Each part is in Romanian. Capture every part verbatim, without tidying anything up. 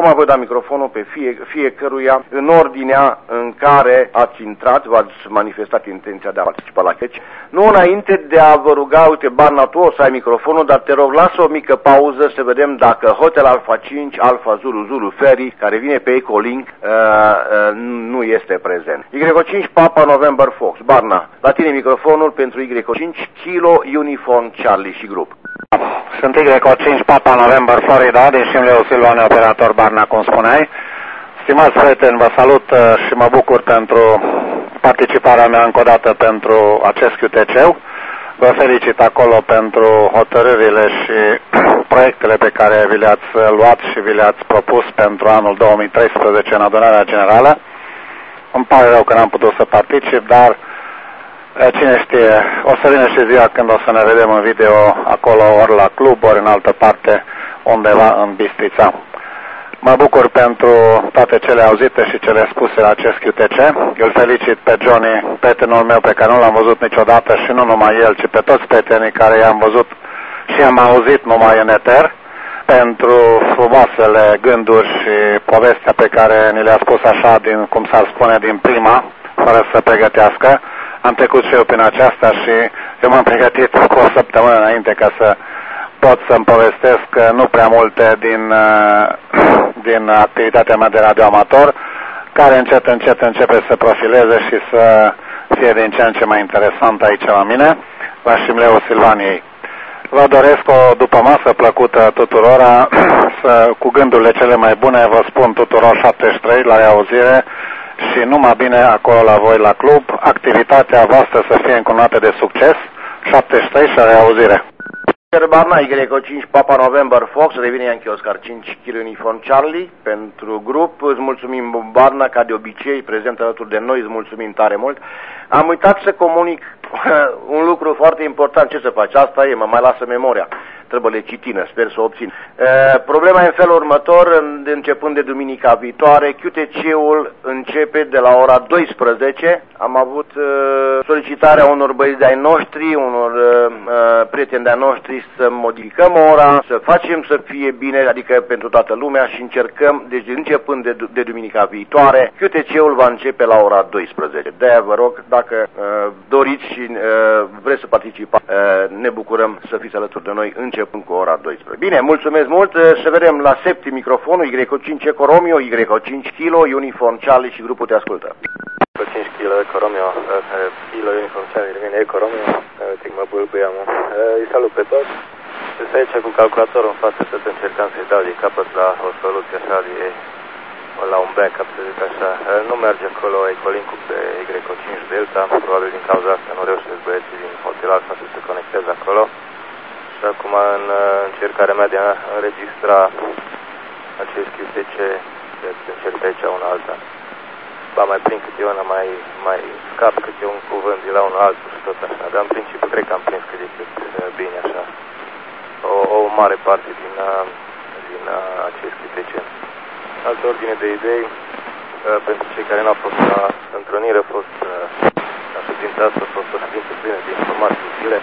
Acum voi da microfonul pe fie, fiecăruia în ordinea în care ați intrat, v-ați manifestat intenția de a participa la catch. Nu înainte de a vă ruga, uite, Barna, tu o să ai microfonul, dar te rog, lasă o mică pauză să vedem dacă Hotel Alfa cinci, Alfa Zulu Zulu Ferry, care vine pe Ecolink, uh, uh, nu este prezent. Y cinci Papa November Fox. Barna, la tine microfonul pentru Y cinci Kilo Uniform Charlie și grup. Sunt Y cinci Papa November Florida, din Șimleu Silvane, operator Barna, cum spuneai. Stimați prieteni, vă salut și mă bucur pentru participarea mea încă o dată pentru acest Q T C. Vă felicit acolo pentru hotărârile și proiectele pe care vi le-ați luat și vi le-ați propus pentru anul două mii treisprezece în adunarea generală. Îmi pare rău că n-am putut să particip, dar cine știe, o să vină și ziua când o să ne vedem în video acolo, ori la club, ori în altă parte, undeva în Bistrița. Mă bucur pentru toate cele auzite și cele spuse la acest Q T C. Îl felicit pe Johnny, prietenul meu pe care nu l-am văzut niciodată, și nu numai el, ci pe toți prietenii care i-am văzut și am auzit numai în eter, pentru frumoasele gânduri și povestea pe care ni le-a spus așa, din, cum s-ar spune, din prima, fără să pregătească. Am trecut și eu prin aceasta și eu m-am pregătit cu o săptămână înainte ca să pot să-mi povestesc nu prea multe din, din activitatea mea de radioamator, care încet, încet începe să profileze și să fie din ce în ce mai interesant aici la mine, la Șimleu Silvaniei. Vă doresc o dupămasă plăcută tuturora, să, cu gândurile cele mai bune, vă spun tuturor șaptezeci și trei la reauzire și numai bine acolo la voi la club, activitatea voastră să fie încununată de succes, șaptezeci și trei și la reauzire. Barna, Y cinci Papa November Fox, revine Yankee Oscar cinci Kilo Uniform Charlie pentru grup. Îți mulțumim, Barna, ca de obicei, prezent alături de noi, îți mulțumim tare mult. Am uitat să comunic un lucru foarte important. Ce să faci? Asta e, mă mai lasă memoria. Trebuie le citină, sper să o obțin. E, problema e în felul următor, începând de duminica viitoare, Q T C-ul începe de la ora douăsprezece. Am avut e, solicitarea unor băieți de-ai noștri, unor e, prieteni de-ai noștri să modificăm ora, să facem să fie bine, adică pentru toată lumea, și încercăm, deci începând de, de duminica viitoare, Q T C-ul va începe la ora douăsprezece. De-aia vă rog, dacă uh, doriți și uh, vreți să participați, uh, ne bucurăm să fiți alături de noi începând cu ora douăsprezece. Bine, mulțumesc mult, uh, să vedem la septim microfonul, Y cinci Eco Romeo, Y cinci Kilo, Uniform Charlie și grupul te ascultă. Y cinci Kilo Eco Romeo, Kilo Uniform Charlie, revine Eco Romeo, zic mă bâlbâiam. Îi salut pe toți, sunt aici cu calculatorul în față, tot încercam să-i dau de capăt la o soluție așa de... la un backup, să zic așa. Nu merge acolo Ecolink-ul pe Y cinci Delta, probabil din cauza asta nu reușesc băieții din Hotel Alfa să se conecteze acolo. Și acum în încercarea mea de a înregistra acest Q T C, încerc aici una alta. Ba mai prind câte una, mai, mai scap câte un cuvânt de la unul altul și tot așa. Dar în principiu cred că am prins cât de cât bine așa. O, o mare parte din, din acest Q T C. Altă ordine de idei, uh, pentru cei care n-au fost la întrunire, a fost uh, la ședința asta, a fost o ședință plină de informații utile,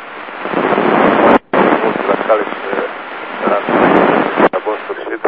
multe la cale și la, la bun sfârșit.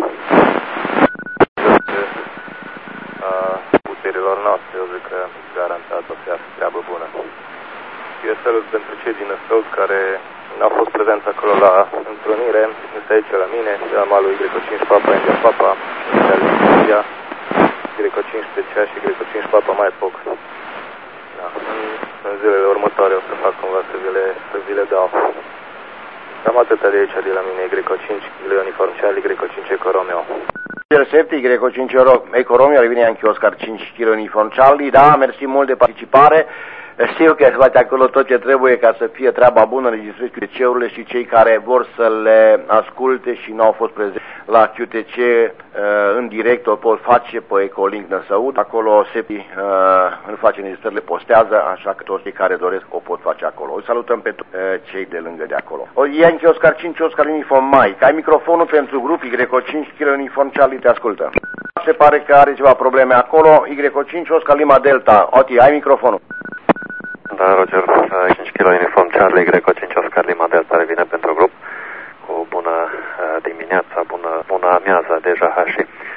Uh, puterilor noastre, eu zic că garantat o să iasă treabă bună. Eu salut pentru cei din Năstăud care n-au fost prezenți acolo la întrunire, este aici la mine, la malul Y cinci Papa, India Papa, Italia, Y cinci T C A și Y cinci Papa mai foc. Da. În, în zilele următoare o să fac cumva să vi le, să vi le dau. Cam atâta de aici de la mine, Y cinci Uniform Charlie, Y cinci Eco Romeo. Y cinci Eco Romeo, revine Yankee Oscar cinci Kilo Uniform Charlie. Da, mersi mult de participare. Știu că faci acolo tot ce trebuie ca să fie treaba bună, înregistrezi Q T C-urile și cei care vor să le asculte și nu au fost prezenți la Q T C uh, în direct o pot face pe Ecolink Năsăud. Acolo Sepi uh, îl face înregistrările, postează, așa că toți cei care doresc o pot face acolo. Îi salutăm pe uh, cei de lângă de acolo. O, Yankee Oscar cinci Oscar Uniform Mike, ai microfonul pentru grup Y cinci Kilo Uniform Charlie, te ascultă. Se pare că are ceva probleme acolo. Y cinci Oscar Lima Delta, Oti, ai microfonul. Da, Roger, Y cinci Kilo Uniform Charlie, Y cinci Oscar Lima Delta revine pentru grup. Cu bună uh, dimineața, bună, bună amiază deja și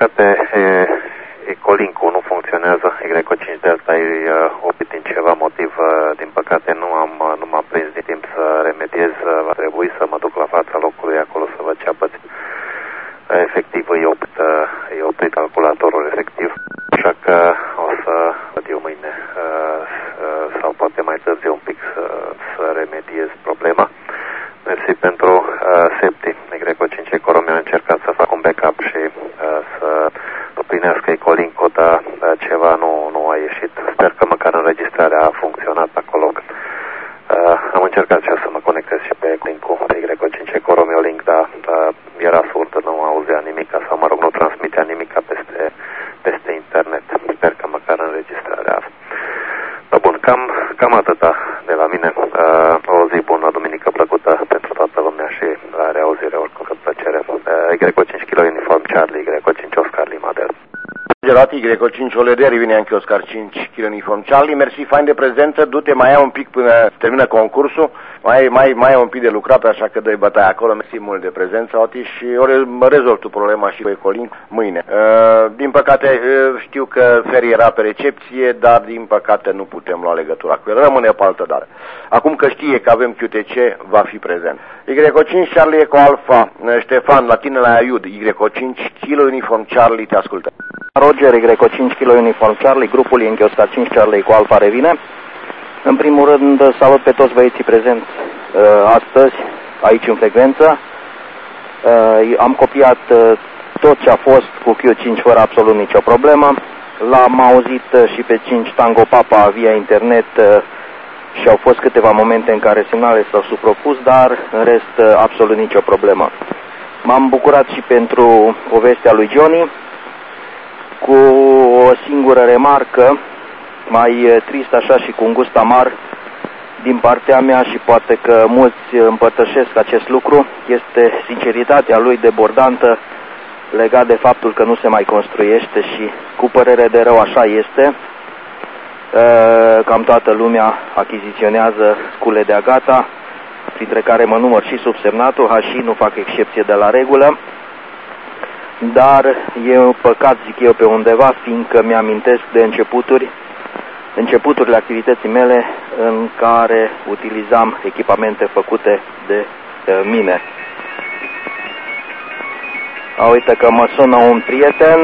păcate, Ecolink-ul nu funcționează, Y cinci Delta e oprit din ceva motiv, din păcate nu am nu m-am prins de timp să remediez, va trebui să mă duc la fața locului acolo să văd ce apăți. Efectiv, e oprit, e oprit calculatorul efectiv, așa că o să văd eu mâine sau poate mai târziu un pic să, să remediez problema. Mersi pentru uh, Septi. Y cinci Ecoromio a încercat să fac un backup și uh, să suplinească Ecolink-ul, dar uh, ceva nu, nu a ieșit. Sper că măcar înregistrarea a funcționat acolo. Uh, am încercat și eu să mă conectez și pe Ecolink-ul, pe Y cinci Ecoromio Link, dar uh, era surd, nu auzea nimica sau, mă rog, nu transmitea nimica peste, peste internet. Sper că măcar înregistrarea a Da, bun, cam, cam atâta de la mine. Uh, o zi bună, duminică plăcută pentru toată lumea și la reauzire, oricum cât plăcere. Uh, Y cinci Kilo Uniform Charlie, Y cinci Oscar Lima Del. Gerati, Y cinci Olederi, vine anche Oscar cinci Kilo Uniform Charlie. Mersi, fain de prezență, du-te, mai ai un pic până termină concursul, mai, mai, mai ai un pic de lucrat, așa că dă-i bătaia acolo. Mersi mult de prezență, Oti, și o rezolv tu problema și cu Ecolink mâine. Uh, din păcate, uh, știu că Feri era pe recepție, dar din păcate nu putem lua legătura cu el. Rămâne pe altă dată. Acum că știe că avem Q T C, va fi prezent. Y cinci Charlie Eco Alpha, Ștefan, la tine la Iud, Y cinci Kilo Uniform Charlie, te ascultă. Roger, Y cinci Kilo Uniform Charlie, grupul Yankee Oscar cinci Charlie Eco Alpha revine. În primul rând, salut pe toți băieții prezenți uh, astăzi, aici în frecvență. Uh, am copiat uh, tot ce a fost cu Q cinci fără absolut nicio problemă. L-am auzit uh, și pe cinci Tango Papa via internet uh, și au fost câteva momente în care semnalele s-au suprapus, dar în rest uh, absolut nicio problemă. M-am bucurat și pentru povestea lui Johnny, cu o singură remarcă, mai trist așa și cu un gust amar din partea mea și poate că mulți împărtășesc acest lucru, este sinceritatea lui debordantă legat de faptul că nu se mai construiește și cu părere de rău așa este. Cam toată lumea achiziționează scule de agata, printre care mă număr și subsemnatul, Hași, nu fac excepție de la regulă. Dar e un păcat, zic eu, pe undeva, fiindcă mi-amintesc de începuturi, începuturile activității mele în care utilizam echipamente făcute de uh, mine. A, uite că mă sună un prieten.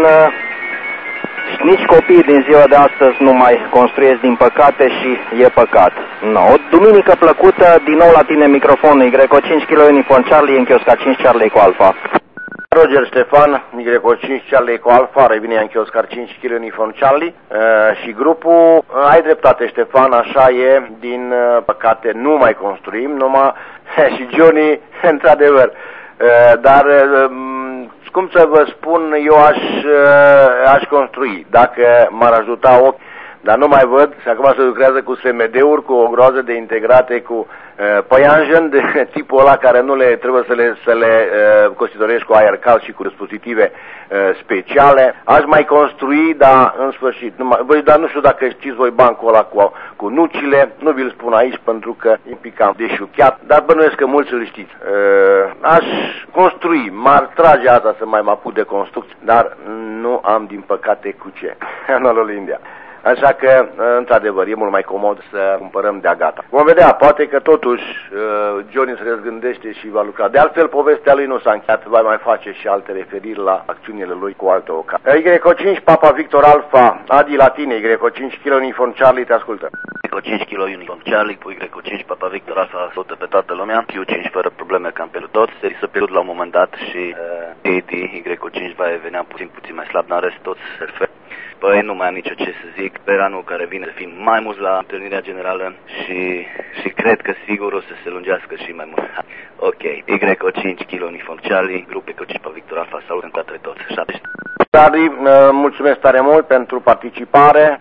Și nici copiii din ziua de astăzi nu mai construiesc, din păcate, și e păcat. No, o duminică plăcută, din nou la tine microfonul, Y cinci Kilo Uniform Charlie, Yankee Oscar cinci Charlie Eco Alpha. Roger Ștefan, Y cinci Charlie Eco Alpha, revine Yankee Oscar cinci Kilo Uniform Charlie uh, și grupul, uh, ai dreptate Ștefan, așa e, din uh, păcate nu mai construim, numai și Johnny, într-adevăr, uh, dar uh, cum să vă spun, eu aș, uh, aș construi, dacă m-ar ajuta ochi, dar nu mai văd, și acum se lucrează cu S M D-uri, cu o groază de integrate cu uh, păianjen de tipul ăla care nu le trebuie să le, să le uh, cositorești cu aer cald și cu dispozitive uh, speciale. Aș mai construi, dar în sfârșit, numai, băi, dar nu știu dacă știți voi bancul ăla cu, cu nucile, nu vi-l spun aici pentru că e picam deșuchiat, dar bănuiesc că mulți îl știți. Uh, aș construi, m-ar trage asta să mai mă apuc de construcții, dar nu am din păcate cu ce. În India. Așa că, într-adevăr, e mult mai comod să cumpărăm de-a gata. Vom vedea, poate că totuși uh, Johnny se răzgândește și va lucra. De altfel, povestea lui nu s-a încheiat, va mai face și alte referiri la acțiunile lui cu alte ocazii. Y cinci Papa Victor Alpha, Adi Latine, Y cinci Kilo Uniform Charlie, te ascultă. Y cinci Kilo Uniform Charlie, cu Y cinci Papa Victor Alpha, salută pe toată lumea. Q cinci fără probleme cam pe toți. Se s-a pierdut la un moment dat și uh, A D, Y cinci va venea puțin, puțin mai slab, n-are toți perfect. Păi nu mai am nicio ce să zic, pe anul care vine să fim mai mulți la întâlnirea generală și, și cred că sigur o să se lungească și mai mult. Ok, Y cinci Kilo Uniform Charlie, grup Y cinci pe Victor Alpha, salut în toate toți. Adi, mulțumesc tare mult pentru participare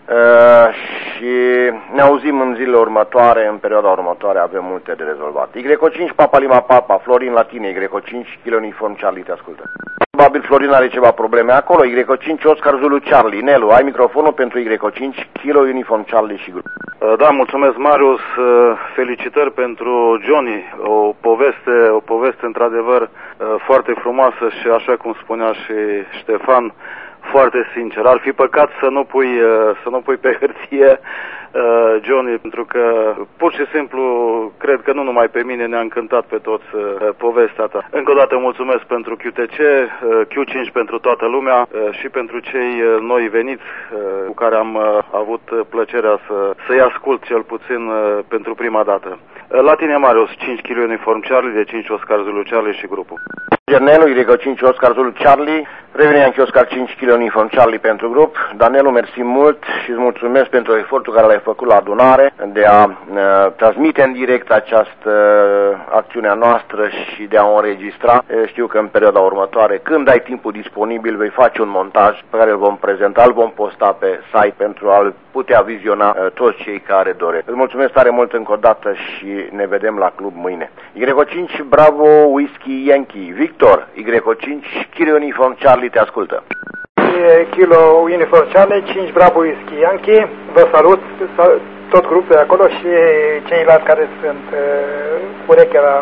și ne auzim în zilele următoare, în perioada următoare avem multe de rezolvat. Y cinci Papa Lima Papa, Florin la tine, Y cinci Kilo Uniform Charlie, te ascultă. Probabil Florin are ceva probleme acolo. Y cinci Oscar Zulu Charlie. Nelu, ai microfonul pentru Y cinci Kilo Uniform Charlie și grup. Da, mulțumesc Marius, felicitări pentru Johnny, o poveste, o poveste într-adevăr foarte frumoasă și așa cum spunea și Ștefan, foarte sincer. Ar fi păcat să nu pui, să nu pui pe hârtie uh, Johnny, pentru că pur și simplu cred că nu numai pe mine ne-a încântat pe toți uh, povestea ta. Încă o dată mulțumesc pentru Q T C, uh, Q cinci pentru toată lumea uh, și pentru cei uh, noi veniți uh, cu care am uh, avut plăcerea să, să-i ascult cel puțin uh, pentru prima dată. Uh, la tine, Marius, cinci kg uniform Charlie, de cinci Oscar Zulu Charlie și grupul. Gernelu, Y cinci Oscar Zulu Charlie, Revenea Yankee Oscar cinci kg uniform Charlie pentru grup. Danelu, mersi mult și îți mulțumesc pentru efortul care l-ai făcut la adunare de a uh, transmite în direct această uh, acțiune a noastră și de a o înregistra. Uh, știu că în perioada următoare, când ai timpul disponibil, vei face un montaj pe care îl vom prezenta, îl vom posta pe site pentru a-l putea viziona uh, toți cei care doresc. Îți mulțumesc tare mult încă o dată și ne vedem la club mâine. Y cinci Bravo Whiskey Yankee Victor, Y cinci Kilo Uniform Charlie te ascultă. Kilo Uniform Charlie, cinci Bravo Whiskey Yankee, vă salut, tot grupul de acolo și ceilalți care sunt uh, urechea la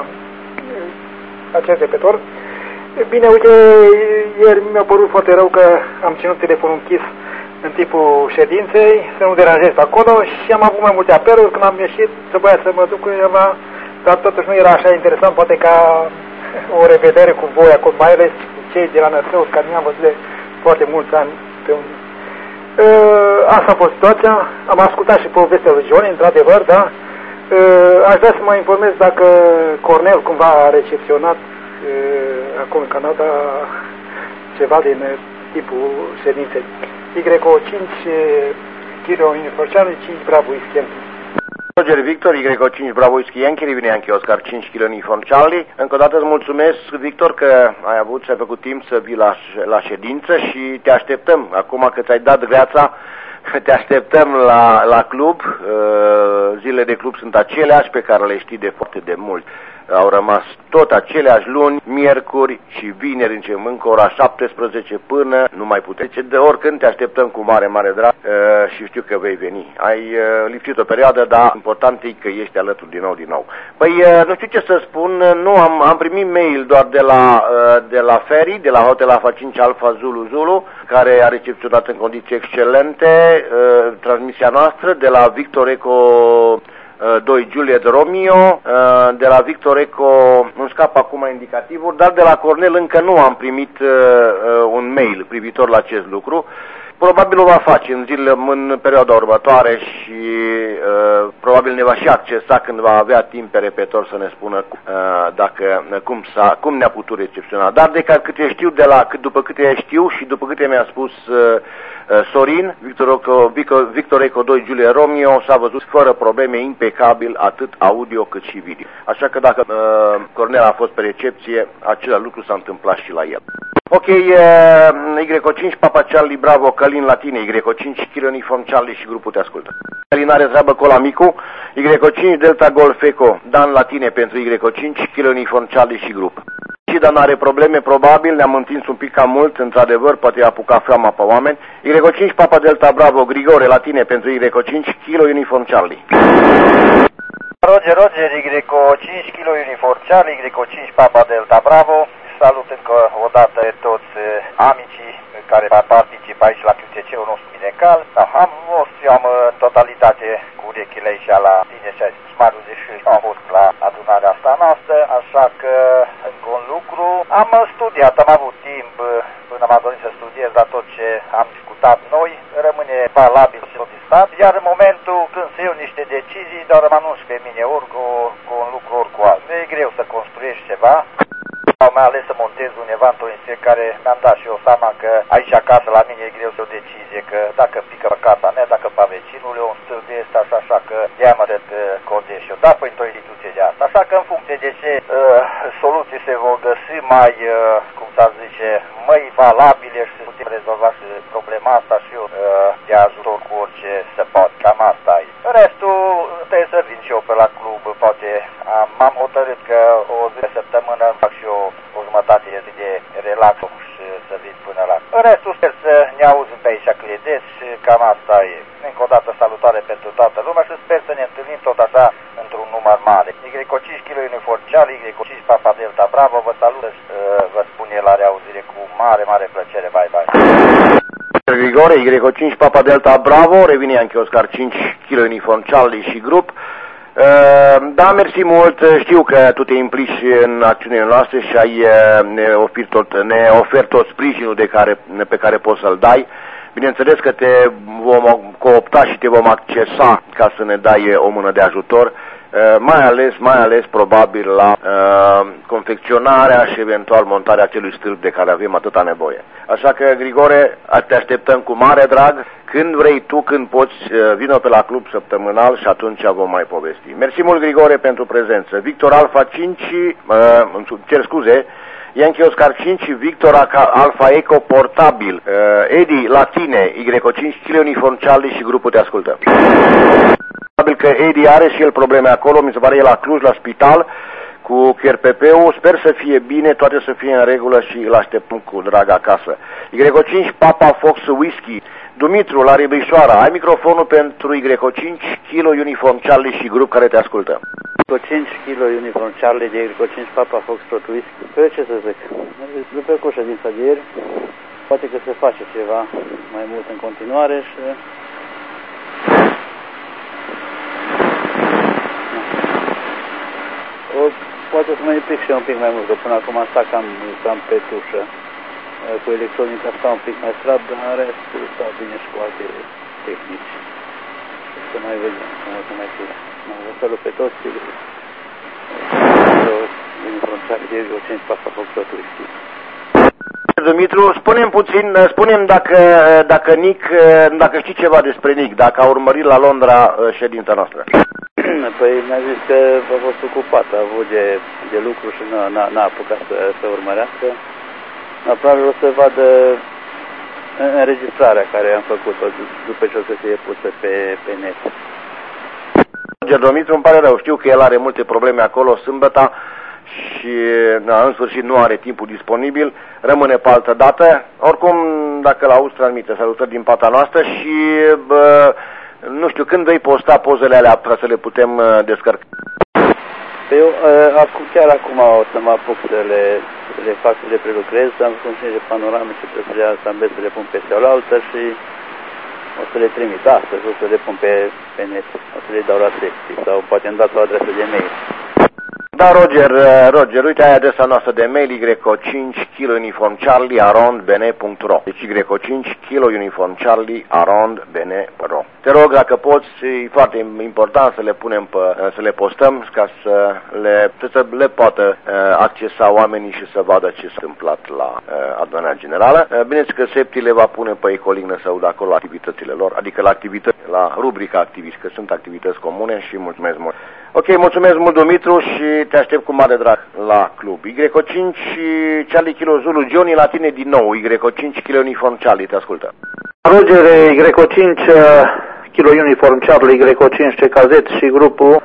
uh, acest repetor. Bine, uite, ieri mi-a părut foarte rău că am ținut telefonul închis în timpul ședinței, să nu deranjez acolo și am avut mai multe apeluri. Când am ieșit, trebuia să mă duc cu eva, dar totuși nu era așa interesant, poate ca o revedere cu voi acolo, mai ales cei de la Năsău, care mi-am văzut de foarte mulți ani pe un... Uh, asta a fost situația. Am ascultat și povestea lui Johnny, într-adevăr, da? Uh, aș vrea să mă informez dacă Cornel cumva a recepționat uh, acum în Canada ceva din uh, tipul ședinței. Y cinci Kilo Uniform Charlie, cinci Bravo Whiskey Yankee. Roger Victor, Y cinci Bravo Whiskey Yankee, Revine Yankee Oscar cinci Kilo Uniform Charlie. Încă o dată îți mulțumesc, Victor, că ai avut și ai făcut timp să vii la, la ședință și te așteptăm. Acum că ți-ai dat greața, te așteptăm la, la club. Zilele de club sunt aceleași pe care le știi de foarte de mult. Au rămas tot aceleași luni, miercuri și vineri, începând încă ora șaptesprezece până nu mai puteți. De oricând te așteptăm cu mare, mare drag uh, și știu că vei veni. Ai uh, lipsit o perioadă, dar important e că ești alături din nou, din nou. Păi uh, nu știu ce să spun, nu am, am primit mail doar de la, uh, de la Ferry, de la Hotel Alfa cinci Alfa Zulu Zulu, care a recepționat în condiții excelente uh, transmisia noastră, de la Victor Eco doi Juliet Romeo, de la Victor Eco, nu scap acum indicativul, dar de la Cornel încă nu am primit un mail privitor la acest lucru. Probabil o va face în zilele, în perioada următoare și uh, probabil ne va și accesa când va avea timp pe repetor să ne spună uh, dacă, cum, s-a, cum ne-a putut recepționa. Dar de câte știu, de la, după câte știu și după câte mi-a spus uh, uh, Sorin, Victor Eco, Victor Eco doi Julia Romeo s-a văzut fără probleme, impecabil, atât audio cât și video. Așa că dacă uh, Cornel a fost pe recepție, același lucru s-a întâmplat și la el. Ok, uh, Y cinci Papa Charlie Bravo Călin la tine, Y cinci Kilo Uniform Charlie și grupul te ascultă. Călin are treabă cu la micu, Y cinci Delta Golf Eco, Dan la tine pentru Y cinci Kilo Uniform Charlie și grup. Și Dan are probleme, probabil, ne-am întins un pic cam mult, într-adevăr, poate a apucat flama pe oameni. Y cinci Papa Delta Bravo Grigore la tine pentru Y cinci Kilo Uniform Charlie. Roger, Roger, Y cinci Kilo Uniform Charlie, Y cinci Papa Delta Bravo. Salut încă o dată toți amicii care participă aici la Q T C-ul nostru Minecal. Am fost, eu am în totalitate cu urechile aici la tine și Marius și am fost la adunarea asta noastră, așa că încă un lucru. Am studiat, am avut timp până m-am dorit să studiez, dar tot ce am discutat noi rămâne valabil și distat, iar în momentul când se iau niște decizii, doar mă anunț pe mine ori cu, cu un lucru, ori cu alt. Nu e greu să construiești ceva. Am mai ales să montez undeva într-o instrucție care mi-am dat și eu seama că aici acasă la mine e greu să o decizie, că dacă pică pe casa mea, dacă pe vecinul eu un stâl de asta, așa, așa că de-aia mă dăt codez și eu, dar pe într-o instituție de asta. Așa că în funcție de ce uh, soluții se vor găsi mai, uh, cum s-ar zice, mai valabile și să putem rezolva și problema asta și eu uh, de ajutor cu orice se poate. Cam asta e. Restul trebuie să vin și eu pe la club, poate m-am hotărât că o zi de săptămână fac și eu o jumătate de zi de relax și să vin până la... În restul sper să ne auzim pe aici cledes și cam asta e. Încă o dată salutare pentru toată lumea și sper să ne întâlnim tot așa într-un număr mare. Y cinci Kilo Uniform Charlie, Y cinci Papa Delta Bravo, vă salut și uh, vă spun la reauzire cu mare, mare plăcere. Bye, bye. Grigore, Y O cinci Papa Delta Bravo, revine Yankee Oscar cinci Kilo Uniform Charlie și grup. Da, mersi mult, știu că tu te implici în acțiunile noastre și ai, ne, oferi tot, ne oferi tot sprijinul de care, pe care poți să-l dai. Bineînțeles că te vom coopta și te vom accesa ca să ne dai o mână de ajutor, mai ales, mai ales probabil la uh, confecționarea și eventual montarea acelui stâlp de care avem atâta nevoie. Așa că, Grigore, te așteptăm cu mare drag. Când vrei tu, când poți, vină pe la club săptămânal și atunci vom mai povesti. Mersi mult, Grigore, pentru prezență. Victor Alfa cinci, uh, cer scuze, Yankee Oscar cinci, Victor Alfa Eco portabil, uh, Edi, la tine, Y O cinci, Kilo Uniform Charlie și grupul te ascultă. Probabil că Edi are și el probleme acolo, mi se pare e la Cluj, la spital, cu Q R P P-ul, sper să fie bine, toate să fie în regulă și îl așteptăm cu drag acasă. Y O cinci, Papa Fox Whisky, Dumitru, la Ribișoara, ai microfonul pentru Y O cinci, Kilo Uniform Charlie și grup care te ascultă. Y O cinci, Kilo Uniform Charlie de Y O cinci, Papa Fox Whisky. Pe ce să zic? După cu ședința de ieri, poate că se face ceva mai mult în continuare și... O, poate să mai pic și un pic mai mult, că până acum asta cam, cam pe tușă. Cu electronica asta un pic mai slab, dar în rest stau bine și cu alte tehnici. Să mai vedem, să mai fie. Vă salut pe toți, Uniform Charlie de Y O cinci, Papa Fox Whisky. Dumitru, spune-mi puțin, spune-mi dacă, dacă Nic, dacă știi ceva despre Nic, dacă a urmărit la Londra ședința noastră. Păi mi-a zis că a fost ocupat, a avut de, de lucru și n-a apucat să, să urmărească. Dar probabil o să vadă înregistrarea care am făcut-o după ce o să fie pusă pe, pe net. Dumitru, îmi pare rău, știu că el are multe probleme acolo sâmbătă și na, în sfârșit nu are timpul disponibil, rămâne pe altă dată. Oricum, dacă l-auzi, transmite salutări din partea noastră și bă, nu știu, când vei posta pozele alea ca să le putem uh, descărca? Eu uh, chiar acum o să mă apuc să le, să le fac, să le prelucrez, am făcut niște panorame și trebuie să le asamblez, să le pun pe cealaltă și o să le trimit astăzi, o să le pun pe, pe net, o să le dau la secții sau poate îmi dați o adresă de mail. Da, Roger, Roger, uite ai adresa noastră de mail, Y O cinci, Kilo Uniform Charlie, arond b n punct r o. Deci Y O cinci, Kilo Uniform Charlie, arond b n punct r o. Te rog, dacă poți, e foarte important să le punem pe, să le postăm, ca să le, să le poată accesa oamenii și să vadă ce s-a întâmplat la adunarea generală. Bineînțeles că Septi le va pune pe ecolignă să audă acolo activitățile lor, adică la activități, la rubrica activiști, că sunt activități comune și mulțumesc mult. Ok, mulțumesc mult, Dumitru, și te aștept cu mare drag la club. Y O cinci, Charlie Kilo Zulu, Johnny, la tine din nou. Y O cinci, Kilo Uniform Charlie, te ascultă. Roger, Y O cinci, Kilo Uniform Charlie, Y O cinci, C K Z și grupul.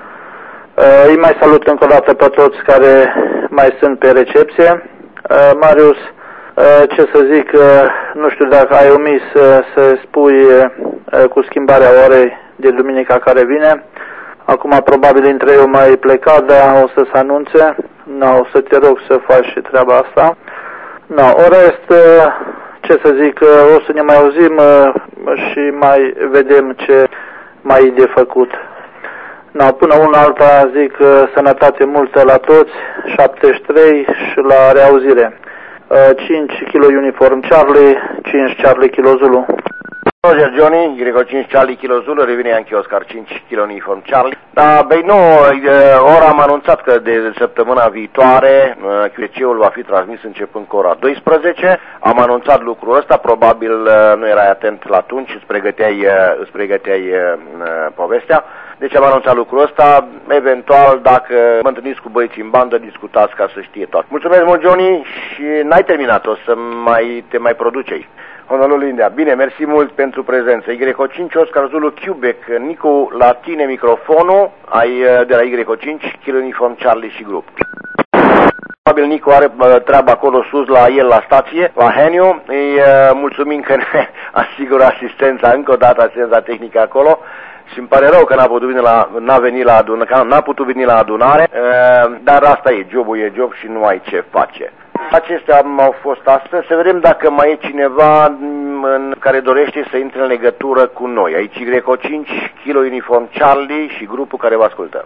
Îi mai salut încă o dată pe toți care mai sunt pe recepție. Marius, ce să zic, nu știu dacă ai omis să spui cu schimbarea orei de duminica care vine. Acum probabil între eu mai plecat, dar o să se anunțe. No, o să te rog să faci și treaba asta. No, o rest, ce să zic, o să ne mai auzim și mai vedem ce mai e de făcut. No, până una alta zic sănătate multă la toți, șaptezeci și trei și la reauzire. cinci Kilo Uniform Charlie, cinci Charlie Kilo Zulu. Roger Johnny, Y O cinci Charlie Kilo Zulu, revine Yankee Oscar cinci Kilo Uniform Charlie. Da, băi, nu, ora am anunțat că de săptămâna viitoare Q R C-ul va fi transmis începând cu ora douăsprezece. Am anunțat lucrul ăsta, probabil nu erai atent la atunci, îți pregăteai, îți pregăteai povestea. Deci am anunțat lucrul ăsta, eventual dacă mă întâlniți cu băieții în bandă, discutați ca să știe tot. Mulțumesc mult, Johnny, și n-ai terminat, o să mai, te mai produci aici. Honorul India. Bine, mersi mult pentru prezență. Y O cinci, Oscar Zulu, Quebec, Nicu, la tine microfonul, ai de la Y O cinci, Kilo Uniform Charlie și grup. Probabil Nicu are treaba acolo sus la el la stație, la Heniu. Îi mulțumim că ne asigură asistența, încă o dată asistența tehnică acolo. Și îmi pare rău că n-a putut veni la, n-a venit la adunare, n-a putut veni la adunare, dar asta e, jobul e job și nu ai ce face. Acestea au fost astăzi. Să vedem dacă mai e cineva în care dorește să intre în legătură cu noi. Aici Y O cinci, Kilo Uniform Charlie și grupul care vă ascultă.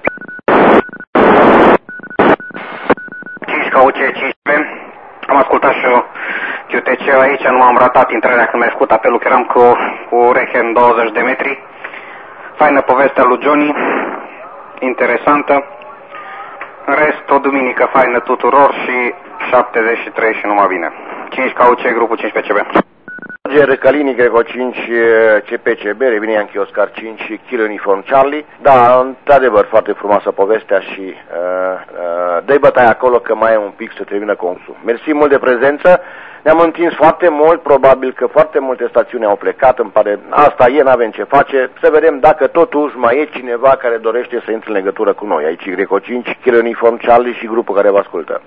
cinci K U C cinci P. Am ascultat și eu Q T C aici, nu am ratat intrarea când mi-a făcut apelul, că eram cu, cu ureche în douăzeci de metri. Faină povestea lui Johnny, interesantă. În rest, o duminică faină tuturor și șaptezeci și trei și numai bine. cinci K U C, grupul cinci P C B. Roger Calini, Greco cinci, C P C B, revine Yankee Oscar cinci, Kilo Uniform Charlie. Da, într-adevăr, foarte frumoasă povestea și uh, uh, dă-i bătaie acolo că mai e un pic să termină consul. Mersi mult de prezență. Ne-am întins foarte mult, probabil că foarte multe stațiuni au plecat, îmi pare, asta e, n-avem ce face. Să vedem dacă totuși mai e cineva care dorește să intre în legătură cu noi. Aici Y O cinci, Kilo Uniform Charlie și grupul care vă ascultă.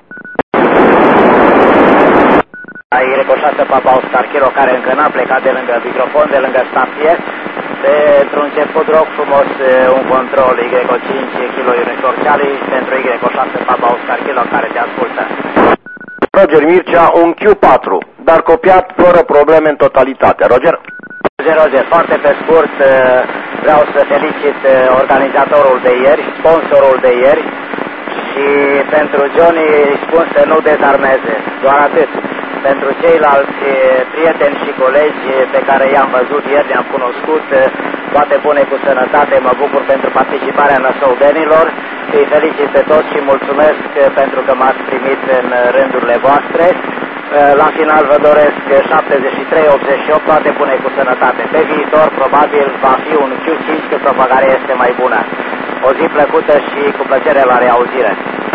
Y O șase Papa Oscar Kilo, care încă n-a plecat de lângă microfon, de lângă stație. Pentru început rog frumos un control Y O cinci, Kilo Uniform Charlie, pentru Y O șase Papa Oscar Kilo, care te ascultă. Roger Mircea, un Q patru, dar copiat fără probleme în totalitate. Roger? Roger, Roger, foarte pe scurt, vreau să felicit organizatorul de ieri, sponsorul de ieri și pentru Johnny spun să nu dezarmeze, doar atât. Pentru ceilalți prieteni și colegi pe care i-am văzut ieri, ne-am cunoscut, toate bune cu sănătate, mă bucur pentru participarea năsăudenilor, îi felicit pe toți și mulțumesc pentru că m-ați primit în rândurile voastre. La final vă doresc șaptezeci și trei optzeci și opt, toate bune cu sănătate. Pe viitor probabil va fi un Q cinci, că propagarea este mai bună. O zi plăcută și cu plăcere la reauzire.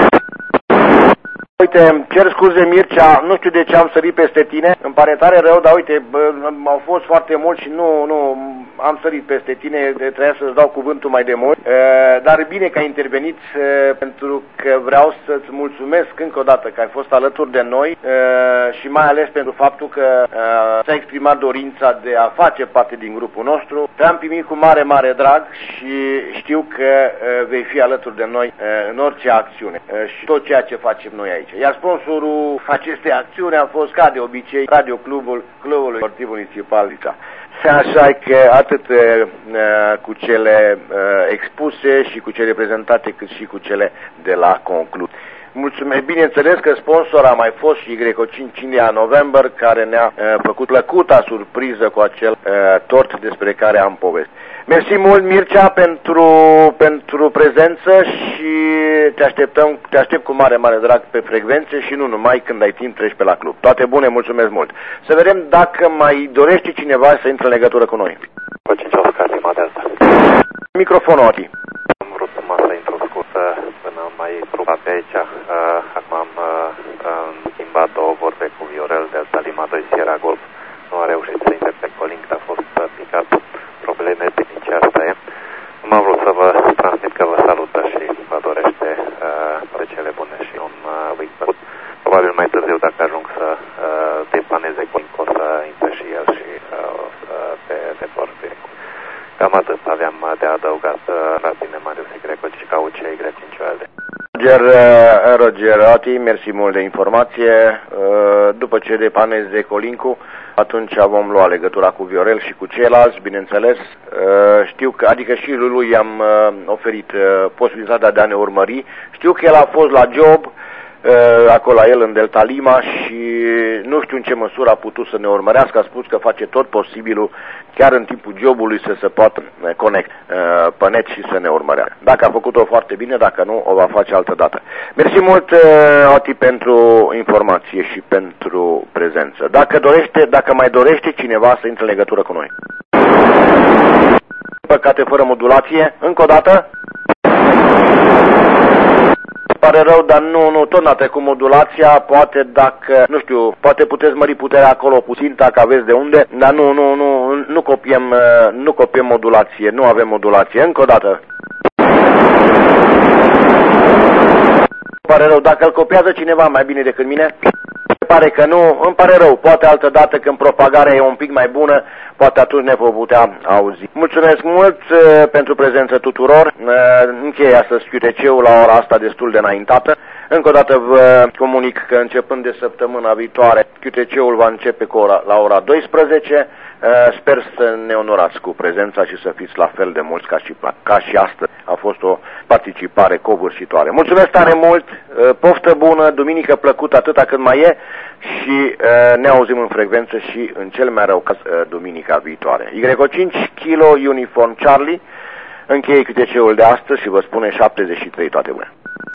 Uite, cer scuze Mircea, nu știu de ce am sărit peste tine, îmi pare tare rău, dar uite, bă, au fost foarte mulți și nu, nu, am sărit peste tine, trebuia să-ți dau cuvântul mai de mult, e, dar bine că ai intervenit, e, pentru că vreau să-ți mulțumesc încă o dată că ai fost alături de noi e, și mai ales pentru faptul că ți-ai exprimat dorința de a face parte din grupul nostru. Te-am primit cu mare, mare drag și știu că e, vei fi alături de noi e, în orice acțiune e, și tot ceea ce facem noi aici. Iar sponsorul acestei acțiuni a fost, ca de obicei, Radio Clubul Clubului Sportiv Municipal Lița. Așa că atât uh, cu cele uh, expuse și cu cele prezentate, cât și cu cele de la conclu. Mulțumesc. Bineînțeles că sponsor a mai fost și Y O cinci India November, care ne-a uh, făcut plăcuta surpriză cu acel uh, tort despre care am povestit. Mersi mult, Mircea, pentru, pentru prezență și te așteptăm, te aștept cu mare, mare drag pe frecvențe și nu numai, când ai timp treci pe la club. Toate bune, mulțumesc mult. Să vedem dacă mai dorește cineva să intre în legătură cu noi. Microfonul, Oti. Am vrut să mă să intru scurt până am mai trupat pe aici. Uh, acum am uh, schimbat două vorbe cu Viorel de Lima doi Sierra Golf. Nu a reușit să intre pe Colink, a fost uh, picat. Probleme tehnice, asta e. Nu am vrut să vă transmit că vă salută și vă dorește uh, toate cele bune și un uh, week plăcut. Probabil mai târziu, dacă ajung să uh, depaneze Colink, o să intre și el și uh, uh, pe deport. Cam atât aveam de adăugat. La tine, Marius Y și K U C Y cinci L. Roger, Roger Ati, mersi mult de informație. După ce depaneze Colincu, atunci vom lua legătura cu Viorel și cu ceilalți, bineînțeles. Știu că, adică și lui i-am oferit posibilitatea de a ne urmări. Știu că el a fost la job, acolo la el în Delta Lima și nu știu în ce măsură a putut să ne urmărească. A spus că face tot posibilul chiar în timpul jobului să se poată conect pe net și să ne urmărească. Dacă a făcut-o foarte bine, dacă nu, o va face altă dată. Mersi mult, Oti, pentru informație și pentru prezență. Dacă dorește, dacă mai dorește cineva să intre în legătură cu noi. Păcate fără modulație, încă o dată. Pare rău, dar nu, nu, tot n-a trecut modulația, poate dacă, nu știu, poate puteți mări puterea acolo puțin, dacă aveți de unde, dar nu, nu, nu, nu copiem, nu copiem modulație, nu avem modulație, încă o dată. Pare rău, dacă îl copiază cineva mai bine decât mine, pare că nu, îmi pare rău, poate altă dată când propagarea e un pic mai bună, poate atunci ne vom putea auzi. Mulțumesc mult pentru prezență tuturor. Încheie astăzi Q T C-ul la ora asta destul de înaintată. Încă o dată vă comunic că începând de săptămâna viitoare, Q T C-ul va începe cu ora, la ora douăsprezece. Sper să ne onorați cu prezența și să fiți la fel de mulți ca și, ca și astăzi. A fost o participare covârșitoare. Mulțumesc tare mult, poftă bună, duminică plăcută atâta cât mai e și ne auzim în frecvență și în cel mai rău caz duminica viitoare. Y O cinci Kilo Uniform Charlie încheie Q T C-ul de astăzi și vă spune șaptezeci și trei toate bune.